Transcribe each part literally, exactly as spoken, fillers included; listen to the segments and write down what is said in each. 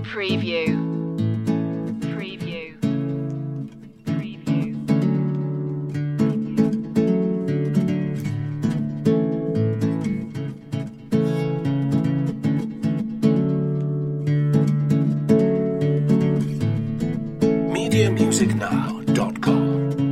Preview. Preview. Preview. media music now dot com.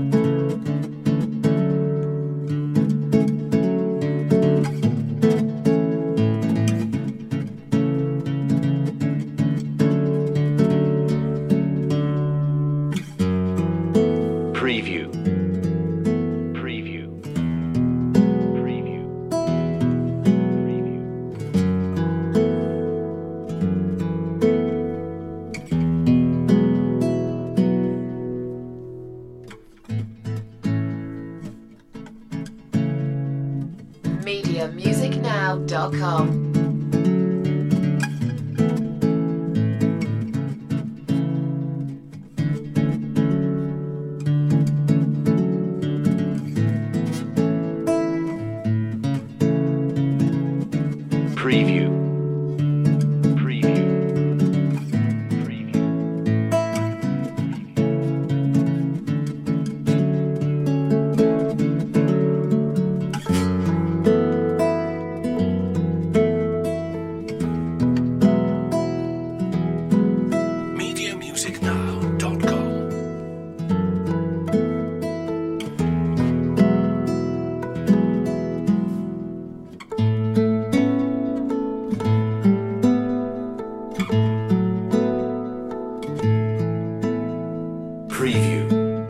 Preview. Preview. Preview. Preview. media music now dot com. Preview. Preview. Preview. media music now dot com. Preview.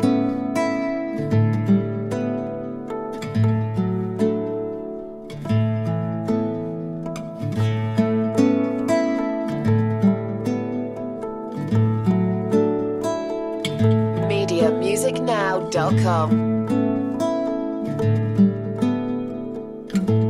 media music now dot com.